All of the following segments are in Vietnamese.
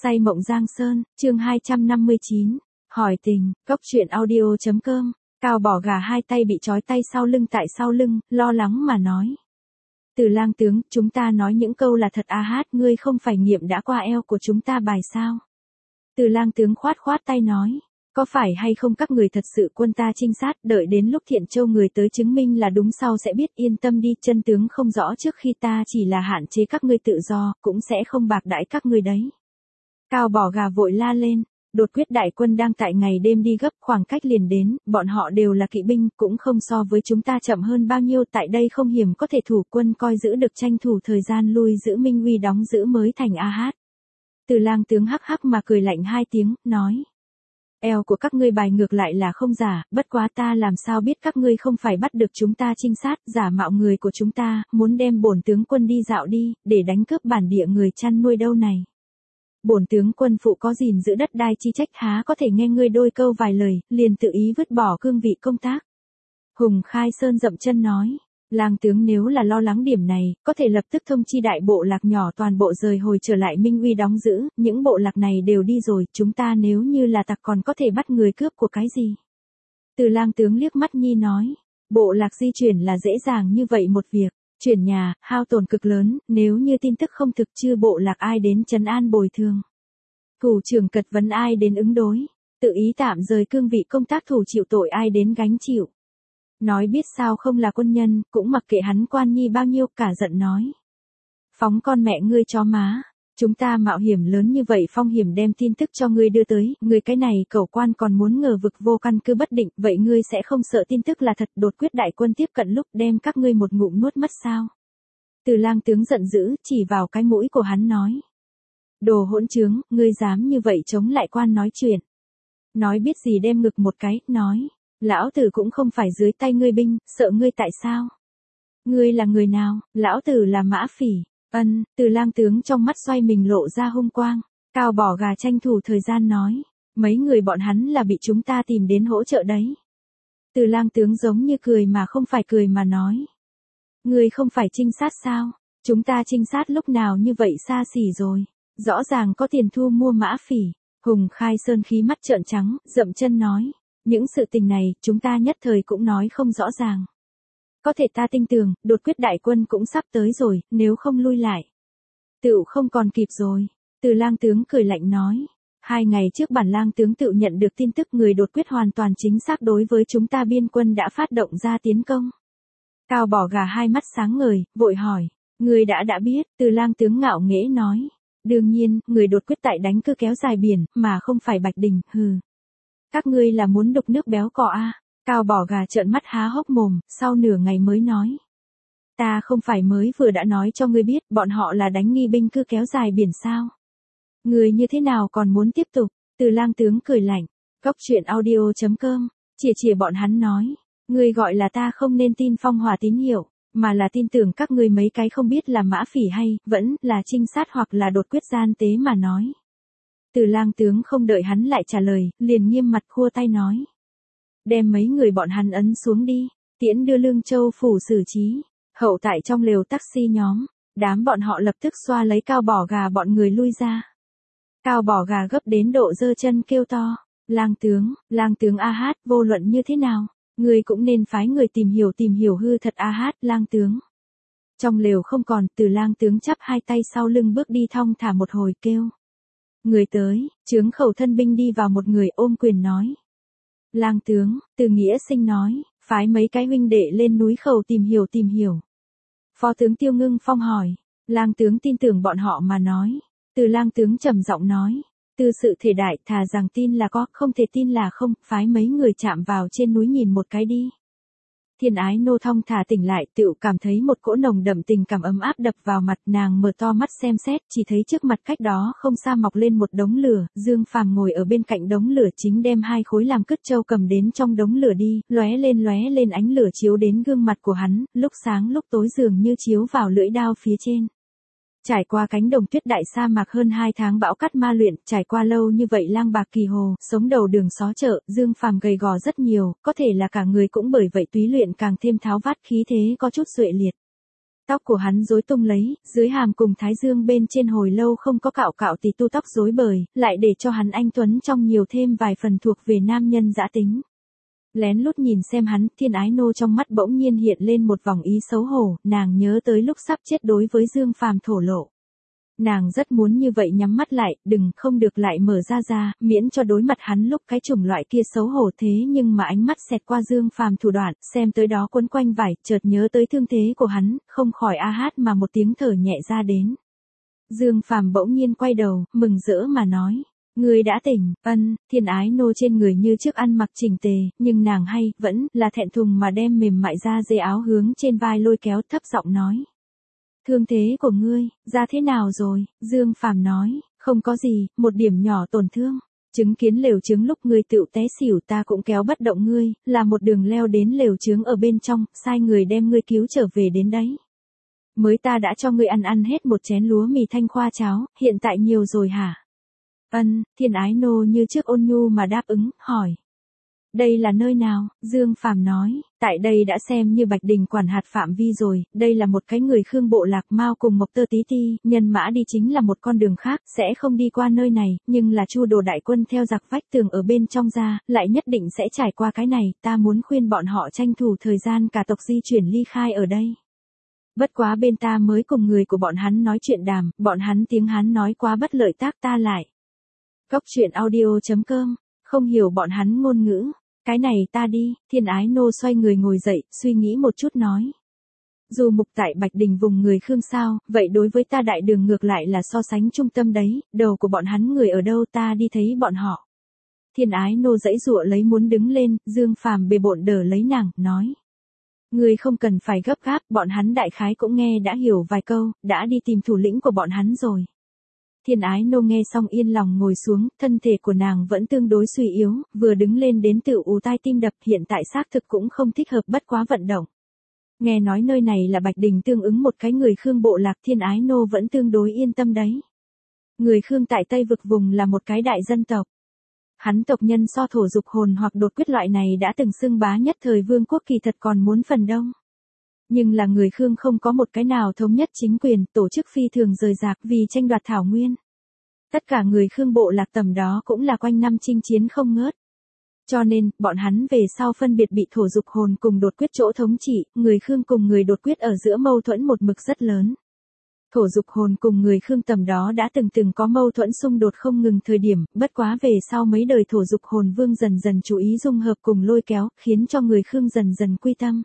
Say mộng Giang Sơn, chương 259, hỏi tình, cốc truyện audio.com, Cao bỏ gà hai tay bị trói tay sau lưng tại sau lưng, lo lắng mà nói. Từ Lang tướng, chúng ta nói những câu là thật hát, ngươi không phải nghiệm đã qua eo của chúng ta bài sao? Từ Lang tướng khoát khoát tay nói. Có phải hay không các người thật sự quân ta trinh sát, đợi đến lúc Thiện Châu người tới chứng minh là đúng sau sẽ biết, yên tâm đi, chân tướng không rõ trước khi ta chỉ là hạn chế các ngươi tự do, cũng sẽ không bạc đãi các ngươi đấy. Cao bỏ gà vội la lên, đột quyết đại quân đang tại ngày đêm đi gấp, khoảng cách liền đến, bọn họ đều là kỵ binh, cũng không so với chúng ta chậm hơn bao nhiêu, tại đây không hiểm có thể thủ quân coi giữ được, tranh thủ thời gian lui giữ Minh Uy đóng giữ mới thành hát. Từ Lang tướng hắc hắc mà cười lạnh hai tiếng, nói. Eo của các ngươi bài ngược lại là không giả, bất quá ta làm sao biết các ngươi không phải bắt được chúng ta trinh sát, giả mạo người của chúng ta, muốn đem bổn tướng quân đi dạo đi, để đánh cướp bản địa người chăn nuôi đâu này. Bổn tướng quân phụ có gìn giữ đất đai chi trách, há có thể nghe ngươi đôi câu vài lời, liền tự ý vứt bỏ cương vị công tác. Hùng Khai Sơn dậm chân nói. Lang tướng nếu là lo lắng điểm này, có thể lập tức thông chi đại bộ lạc nhỏ toàn bộ rời hồi trở lại Minh Uy đóng giữ, những bộ lạc này đều đi rồi, chúng ta nếu như là tặc còn có thể bắt người cướp của cái gì. Từ Lang tướng liếc mắt nhi nói, bộ lạc di chuyển là dễ dàng như vậy một việc, chuyển nhà, hao tổn cực lớn, nếu như tin tức không thực chư bộ lạc ai đến trấn an bồi thường. Thủ trưởng cật vấn ai đến ứng đối, tự ý tạm rời cương vị công tác thủ chịu tội ai đến gánh chịu. Nói biết sao không là quân nhân, cũng mặc kệ hắn quan nhi bao nhiêu, cả giận nói. Phóng con mẹ ngươi chó má, chúng ta mạo hiểm lớn như vậy phong hiểm đem tin tức cho ngươi đưa tới, ngươi cái này cẩu quan còn muốn ngờ vực vô căn cứ bất định, vậy ngươi sẽ không sợ tin tức là thật, đột quyết đại quân tiếp cận lúc đem các ngươi một ngụm nuốt mất sao? Từ Lang tướng giận dữ, chỉ vào cái mũi của hắn nói. Đồ hỗn trướng, ngươi dám như vậy chống lại quan nói chuyện. Nói biết gì đem ngực một cái, nói. Lão tử cũng không phải dưới tay ngươi binh, sợ ngươi tại sao? Ngươi là người nào? Lão tử là Mã Phỉ. Từ Lang tướng trong mắt xoay mình lộ ra hung quang. Cao bỏ gà tranh thủ thời gian nói. Mấy người bọn hắn là bị chúng ta tìm đến hỗ trợ đấy. Từ Lang tướng giống như cười mà không phải cười mà nói. Ngươi không phải trinh sát sao? Chúng ta trinh sát lúc nào như vậy xa xỉ rồi. Rõ ràng có tiền thu mua Mã Phỉ. Hùng Khai Sơn khí mắt trợn trắng, dậm chân nói. Những sự tình này, chúng ta nhất thời cũng nói không rõ ràng. Có thể ta tin tưởng, đột quyết đại quân cũng sắp tới rồi, nếu không lui lại. Tựu không còn kịp rồi. Từ Lang tướng cười lạnh nói. 2 ngày trước bản Lang tướng tự nhận được tin tức người đột quyết hoàn toàn chính xác đối với chúng ta biên quân đã phát động ra tiến công. Cao bỏ gà hai mắt sáng ngời, vội hỏi. Người đã biết, Từ Lang tướng ngạo nghễ nói. Đương nhiên, người đột quyết tại đánh cứ kéo dài biển, mà không phải Bạch Đình, hừ. Các ngươi là muốn đục nước béo cò à? Cao bỏ gà trợn mắt há hốc mồm, sau nửa ngày mới nói. Ta không phải mới vừa đã nói cho ngươi biết, bọn họ là đánh nghi binh cứ kéo dài biển sao? Ngươi như thế nào còn muốn tiếp tục? Từ Lang tướng cười lạnh. Cốc truyện audio.com, chìa bọn hắn nói. Ngươi gọi là ta không nên tin phong hỏa tín hiệu, mà là tin tưởng các ngươi mấy cái không biết là Mã Phỉ hay, vẫn là trinh sát hoặc là đột quyết gian tế mà nói. Từ Lang tướng không đợi hắn lại trả lời, liền nghiêm mặt khua tay nói. Đem mấy người bọn hắn ấn xuống đi, tiễn đưa Lương Châu phủ xử trí. Hậu tại trong lều taxi nhóm, đám bọn họ lập tức xoa lấy Cao bỏ gà bọn người lui ra. Cao bỏ gà gấp đến độ giơ chân kêu to. Lang tướng hát, vô luận như thế nào, người cũng nên phái người tìm hiểu hư thật hát, Lang tướng. Trong lều không còn, Từ Lang tướng chắp hai tay sau lưng bước đi thong thả một hồi kêu. Người tới, chướng khẩu thân binh đi vào một người ôm quyền nói. Lang tướng, Từ Nghĩa Sinh nói, phái mấy cái huynh đệ lên núi khẩu tìm hiểu. Phó tướng Tiêu Ngưng Phong hỏi, Lang tướng tin tưởng bọn họ mà nói. Từ Lang tướng trầm giọng nói, từ sự thể đại thà rằng tin là có, không thể tin là không, phái mấy người chạm vào trên núi nhìn một cái đi. Thiên Ái Nô thong thả tỉnh lại, tựu cảm thấy một cỗ nồng đậm tình cảm ấm áp đập vào mặt, nàng mở to mắt xem xét, chỉ thấy trước mặt cách đó không xa mọc lên một đống lửa, Dương Phàm ngồi ở bên cạnh đống lửa chính đem 2 khối làm cứt châu cầm đến trong đống lửa đi, lóe lên ánh lửa chiếu đến gương mặt của hắn, lúc sáng lúc tối dường như chiếu vào lưỡi đao phía trên. Trải qua cánh đồng tuyết đại sa mạc hơn 2 tháng bão cát ma luyện, trải qua lâu như vậy lang bạc kỳ hồ, sống đầu đường xó chợ, Dương Phàm gầy gò rất nhiều, có thể là cả người cũng bởi vậy túy luyện càng thêm tháo vát khí thế có chút duệ liệt. Tóc của hắn rối tung lấy, dưới hàm cùng thái dương bên trên hồi lâu không có cạo cạo thì tu tóc rối bời, lại để cho hắn anh tuấn trong nhiều thêm vài phần thuộc về nam nhân dã tính. Lén lút nhìn xem hắn, Thiên Ái Nô trong mắt bỗng nhiên hiện lên một vòng ý xấu hổ, nàng nhớ tới lúc sắp chết đối với Dương Phàm thổ lộ. Nàng rất muốn như vậy nhắm mắt lại, không được lại mở ra, miễn cho đối mặt hắn lúc cái chủng loại kia xấu hổ thế nhưng mà ánh mắt xẹt qua Dương Phàm thủ đoạn, xem tới đó quấn quanh vải, chợt nhớ tới thương thế của hắn, không khỏi a hát mà một tiếng thở nhẹ ra đến. Dương Phàm bỗng nhiên quay đầu, mừng rỡ mà nói. Người đã tỉnh, Thiên Ái Nô trên người như trước ăn mặc chỉnh tề, nhưng nàng vẫn là thẹn thùng mà đem mềm mại da dê áo hướng trên vai lôi kéo thấp giọng nói. Thương thế của ngươi, ra thế nào rồi? Dương Phàm nói, không có gì, một điểm nhỏ tổn thương. Chứng kiến lều trứng lúc ngươi tựu té xỉu ta cũng kéo bất động ngươi, là một đường leo đến lều trứng ở bên trong, sai người đem ngươi cứu trở về đến đấy. Mới ta đã cho ngươi ăn hết một chén lúa mì thanh khoa cháo, hiện tại nhiều rồi hả? Thiên Ái Nô như trước ôn nhu mà đáp ứng, hỏi. Đây là nơi nào? Dương Phàm nói, tại đây đã xem như Bạch Đình quản hạt phạm vi rồi, đây là một cái người Khương bộ lạc Mao cùng Mộc Tơ Tí Ti, nhân mã đi chính là một con đường khác, sẽ không đi qua nơi này, nhưng là Chu Đồ đại quân theo giặc vách tường ở bên trong ra, lại nhất định sẽ trải qua cái này, ta muốn khuyên bọn họ tranh thủ thời gian cả tộc di chuyển ly khai ở đây. Bất quá bên ta mới cùng người của bọn hắn nói chuyện đàm, bọn hắn tiếng Hán nói quá bất lợi tác ta lại. Cốc truyện audio.com, không hiểu bọn hắn ngôn ngữ. Cái này ta đi, Thiên Ái Nô xoay người ngồi dậy, suy nghĩ một chút nói. Dù mục tại Bạch Đình vùng người Khương sao, vậy đối với ta đại đường ngược lại là so sánh trung tâm đấy, đầu của bọn hắn người ở đâu ta đi thấy bọn họ. Thiên Ái Nô giãy giụa lấy muốn đứng lên, Dương Phàm bề bộn đỡ lấy nàng, nói. Người không cần phải gấp gáp, bọn hắn đại khái cũng nghe đã hiểu vài câu, đã đi tìm thủ lĩnh của bọn hắn rồi. Thiên Ái Nô nghe xong yên lòng ngồi xuống, thân thể của nàng vẫn tương đối suy yếu, vừa đứng lên đến tự ù tai tim đập, hiện tại xác thực cũng không thích hợp bất quá vận động. Nghe nói nơi này là Bạch Đình tương ứng một cái người Khương bộ lạc, Thiên Ái Nô vẫn tương đối yên tâm đấy. Người Khương tại Tây vực vùng là một cái đại dân tộc. Hắn tộc nhân so thổ dục hồn hoặc đột quyết loại này đã từng xưng bá nhất thời vương quốc kỳ thật còn muốn phần đông. Nhưng là người Khương không có một cái nào thống nhất chính quyền, tổ chức phi thường rời rạc vì tranh đoạt thảo nguyên. Tất cả người Khương bộ lạc tầm đó cũng là quanh năm chinh chiến không ngớt. Cho nên, bọn hắn về sau phân biệt bị thổ dục hồn cùng đột quyết chỗ thống trị, người Khương cùng người đột quyết ở giữa mâu thuẫn một mực rất lớn. Thổ dục hồn cùng người Khương tầm đó đã từng có mâu thuẫn xung đột không ngừng thời điểm, bất quá về sau mấy đời thổ dục hồn vương dần dần chú ý dung hợp cùng lôi kéo, khiến cho người Khương dần dần quy tâm.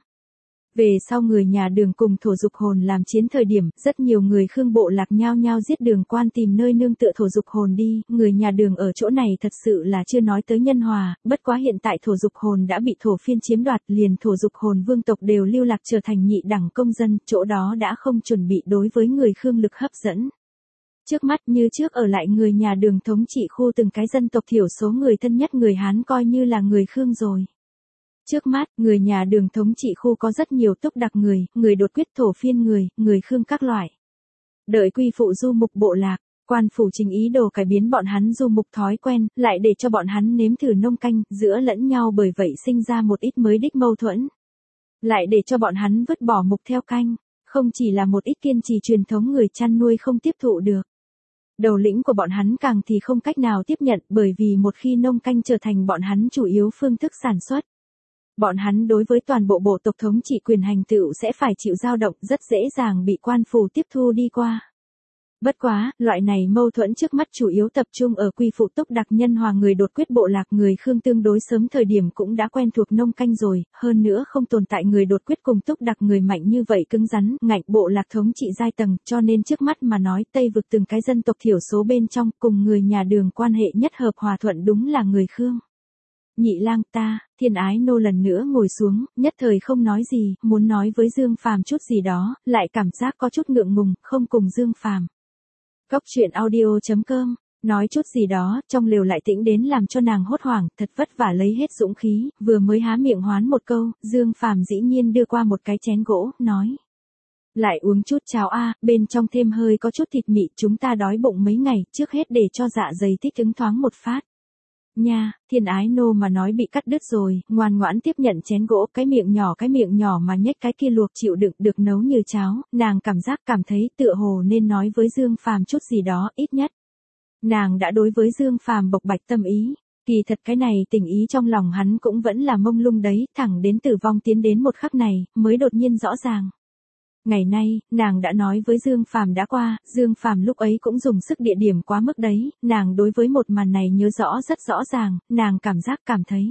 Về sau người nhà Đường cùng thổ dục hồn làm chiến thời điểm, rất nhiều người Khương bộ lạc nhao nhao giết Đường Quan tìm nơi nương tựa thổ dục hồn đi, người nhà Đường ở chỗ này thật sự là chưa nói tới nhân hòa, bất quá hiện tại thổ dục hồn đã bị thổ phiên chiếm đoạt, liền thổ dục hồn vương tộc đều lưu lạc trở thành nhị đẳng công dân, chỗ đó đã không chuẩn bị đối với người Khương lực hấp dẫn. Trước mắt như trước ở lại người nhà Đường thống trị khu từng cái dân tộc thiểu số người thân nhất người Hán coi như là người Khương rồi. Trước mắt, người nhà Đường thống trị khu có rất nhiều túc đặc người đột quyết thổ phiên người Khương các loại. Đợi quy phụ du mục bộ lạc, quan phủ chính ý đồ cải biến bọn hắn du mục thói quen, lại để cho bọn hắn nếm thử nông canh, giữa lẫn nhau bởi vậy sinh ra một ít mới đích mâu thuẫn. Lại để cho bọn hắn vứt bỏ mục theo canh, không chỉ là một ít kiên trì truyền thống người chăn nuôi không tiếp thụ được. Đầu lĩnh của bọn hắn càng thì không cách nào tiếp nhận bởi vì một khi nông canh trở thành bọn hắn chủ yếu phương thức sản xuất. Bọn hắn đối với toàn bộ bộ tộc thống trị quyền hành tựu sẽ phải chịu dao động, rất dễ dàng bị quan phủ tiếp thu đi qua. Bất quá, loại này mâu thuẫn trước mắt chủ yếu tập trung ở quy phụ túc đặc nhân hòa người đột quyết bộ lạc người Khương tương đối sớm thời điểm cũng đã quen thuộc nông canh rồi, hơn nữa không tồn tại người đột quyết cùng túc đặc người mạnh như vậy cứng rắn, ngạnh bộ lạc thống trị giai tầng, cho nên trước mắt mà nói Tây vực từng cái dân tộc thiểu số bên trong cùng người nhà Đường quan hệ nhất hợp hòa thuận đúng là người Khương. Nhị lang ta, Thiên Ái Nô lần nữa ngồi xuống, nhất thời không nói gì, muốn nói với Dương Phàm chút gì đó, lại cảm giác có chút ngượng ngùng, không cùng Dương Phàm. Cốc truyện audio.com, nói chút gì đó, trong lều lại tĩnh đến làm cho nàng hốt hoảng, thật vất vả lấy hết dũng khí, vừa mới há miệng hoán một câu, Dương Phàm dĩ nhiên đưa qua một cái chén gỗ, nói. Lại uống chút cháo a, bên trong thêm hơi có chút thịt mị, chúng ta đói bụng mấy ngày, trước hết để cho dạ dày thích ứng thoáng một phát. Nha, Thiên Ái Nô mà nói bị cắt đứt rồi, ngoan ngoãn tiếp nhận chén gỗ, cái miệng nhỏ mà nhếch cái kia luộc chịu đựng được nấu như cháo, nàng cảm thấy tựa hồ nên nói với Dương Phàm chút gì đó, ít nhất. Nàng đã đối với Dương Phàm bộc bạch tâm ý, kỳ thật cái này tình ý trong lòng hắn cũng vẫn là mông lung đấy, thẳng đến tử vong tiến đến một khắc này, mới đột nhiên rõ ràng. Ngày nay, nàng đã nói với Dương Phàm đã qua, Dương Phàm lúc ấy cũng dùng sức địa điểm quá mức đấy, nàng đối với một màn này nhớ rõ rất rõ ràng, nàng cảm thấy.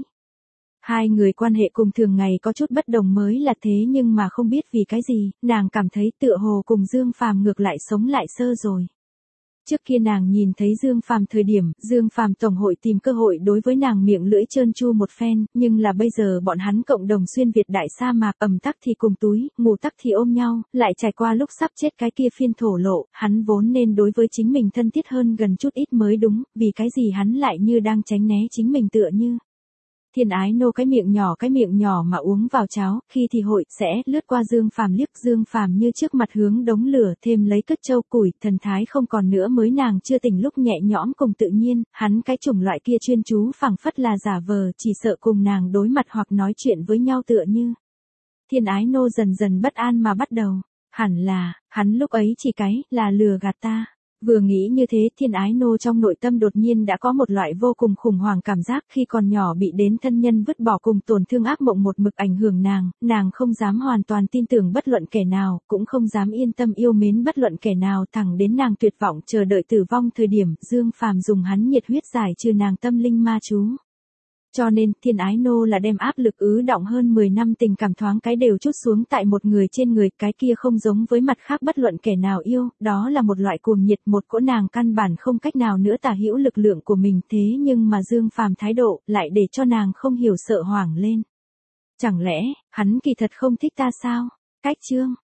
Hai người quan hệ cùng thường ngày có chút bất đồng mới là thế nhưng mà không biết vì cái gì, nàng cảm thấy tựa hồ cùng Dương Phàm ngược lại sống lại sơ rồi. Trước kia nàng nhìn thấy Dương Phàm thời điểm, Dương Phàm tổng hội tìm cơ hội đối với nàng miệng lưỡi trơn tru một phen, nhưng là bây giờ bọn hắn cộng đồng xuyên Việt đại sa mạc, ẩm tắc thì cùng túi, ngủ tắc thì ôm nhau, lại trải qua lúc sắp chết cái kia phiên thổ lộ, hắn vốn nên đối với chính mình thân thiết hơn gần chút ít mới đúng, vì cái gì hắn lại như đang tránh né chính mình tựa như. Thiên Ái Nô cái miệng nhỏ mà uống vào cháo, khi thì hội sẽ lướt qua Dương Phàm liếc, Dương Phàm như trước mặt hướng đống lửa, thêm lấy cất châu củi, thần thái không còn nữa mới nàng chưa tỉnh lúc nhẹ nhõm cùng tự nhiên, hắn cái chủng loại kia chuyên chú phảng phất là giả vờ, chỉ sợ cùng nàng đối mặt hoặc nói chuyện với nhau tựa như. Thiên Ái Nô dần dần bất an mà bắt đầu, hẳn là, hắn lúc ấy chỉ cái là lừa gạt ta. Vừa nghĩ như thế, Thiên Ái Nô trong nội tâm đột nhiên đã có một loại vô cùng khủng hoảng cảm giác khi còn nhỏ bị đến thân nhân vứt bỏ cùng tổn thương ác mộng một mực ảnh hưởng nàng không dám hoàn toàn tin tưởng bất luận kẻ nào, cũng không dám yên tâm yêu mến bất luận kẻ nào, thẳng đến nàng tuyệt vọng chờ đợi tử vong thời điểm, Dương Phàm dùng hắn nhiệt huyết giải trừ nàng tâm linh ma chú. Cho nên, Thiên Ái Nô là đem áp lực ứ đọng hơn 10 năm tình cảm thoáng cái đều trút xuống tại một người trên người, cái kia không giống với mặt khác bất luận kẻ nào yêu, đó là một loại cuồng nhiệt, một cỗ nàng căn bản không cách nào nữa tả hữu lực lượng của mình, thế nhưng mà Dương Phàm thái độ, lại để cho nàng không hiểu sợ hoảng lên. Chẳng lẽ, hắn kỳ thật không thích ta sao? Cách chương